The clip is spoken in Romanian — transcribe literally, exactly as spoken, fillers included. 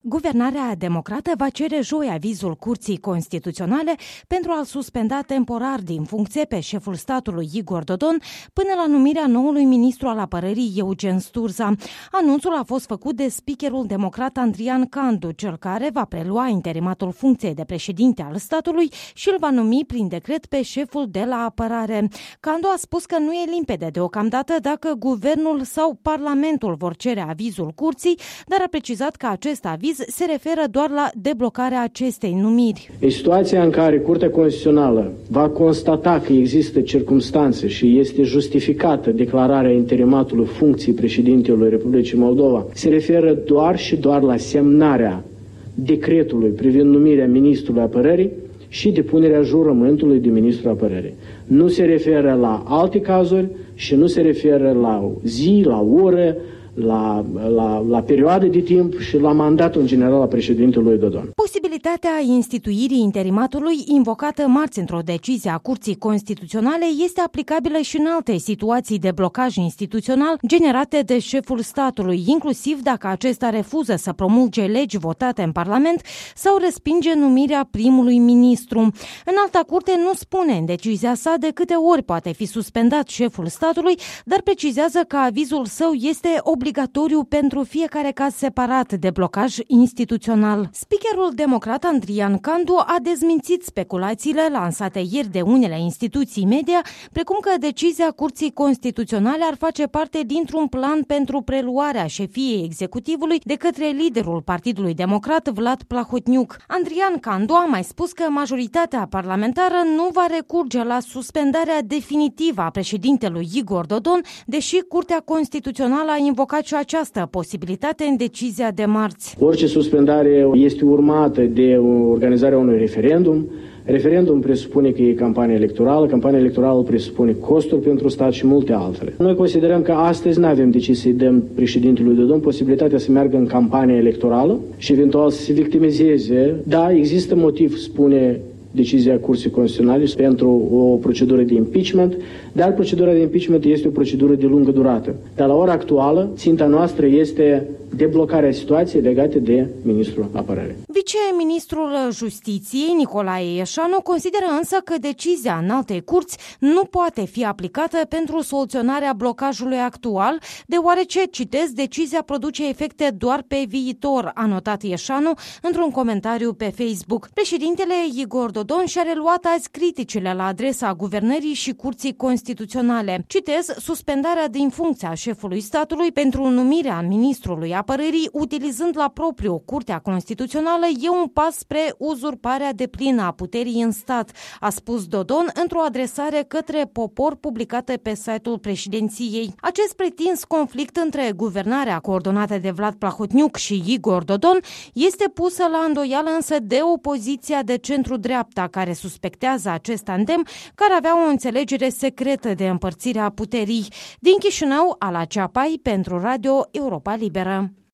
Guvernarea democrată va cere joi avizul Curții Constituționale pentru a-l suspenda temporar din funcție pe șeful statului Igor Dodon până la numirea noului ministru al apărării Eugen Sturza. Anunțul a fost făcut de speakerul democrat Andrian Candu, cel care va prelua interimatul funcției de președinte al statului și îl va numi prin decret pe șeful de la apărare. Candu a spus că nu e limpede deocamdată dacă guvernul sau parlamentul vor cere avizul curții, dar a precizat că acest aviz se referă doar la deblocarea acestei numiri. În situația în care Curtea Constituțională va constata că există circumstanțe și este justificată declararea interimatului funcției președintelui Republicii Moldova, se referă doar și doar la semnarea decretului privind numirea ministrului apărării și depunerea jurământului de ministrul apărării. Nu se referă la alte cazuri și nu se referă la zi, la oră, La, la, la perioadă de timp și la mandatul în general a președintelui Dodon. Posibilitatea instituirii interimatului invocată marți într-o decizie a Curții Constituționale este aplicabilă și în alte situații de blocaj instituțional generate de șeful statului, inclusiv dacă acesta refuză să promulge legi votate în Parlament sau respinge numirea primului ministru. În alta curte nu spune în decizia sa de câte ori poate fi suspendat șeful statului, dar precizează că avizul său este obligatoriu obligatoriu pentru fiecare caz separat de blocaj instituțional. Speakerul democrat Andrian Candu a dezmințit speculațiile lansate ieri de unele instituții media, precum că decizia Curții Constituționale ar face parte dintr-un plan pentru preluarea șefiei executivului de către liderul Partidului Democrat Vlad Plahotniuc. Andrian Candu a mai spus că majoritatea parlamentară nu va recurge la suspendarea definitivă a președintelui Igor Dodon, deși Curtea Constituțională a invocat și această posibilitate în decizia de marți. Orice suspendare este urmată de organizarea unui referendum. Referendum presupune că e campanie electorală, campania electorală presupune costuri pentru stat și multe altele. Noi considerăm că astăzi nu avem de ce să-i dăm președintelui Dodon posibilitatea să meargă în campanie electorală și eventual să se victimizeze. Da, există motiv, spune decizia Curții Constituționale, pentru o procedură de impeachment, dar procedura de impeachment este o procedură de lungă durată. Dar la ora actuală, ținta noastră este deblocarea situației legate de ministrul apărării. Viceministrul Justiției, Nicolae Ieșanu, consideră însă că decizia Înaltei Curți nu poate fi aplicată pentru soluționarea blocajului actual, deoarece, citez, decizia produce efecte doar pe viitor, a notat Ieșanu într-un comentariu pe Facebook. Președintele Igor Dodon și-a reluat azi criticile la adresa guvernării și Curții Constituționale. Citez, suspendarea din funcția șefului statului pentru numirea ministrului apărării, utilizând la propriu Curtea Constituțională, e un pas spre uzurparea deplină a puterii în stat, a spus Dodon într-o adresare către popor publicată pe site-ul președinției. Acest pretins conflict între guvernarea coordonată de Vlad Plahotniuc și Igor Dodon este pusă la îndoială însă de opoziția de centru-dreapta, care suspectează acest tandem, care avea o înțelegere secretă de împărțirea puterii. Din Chișinău, Ala Ceapai, pentru Radio Europa Liberă.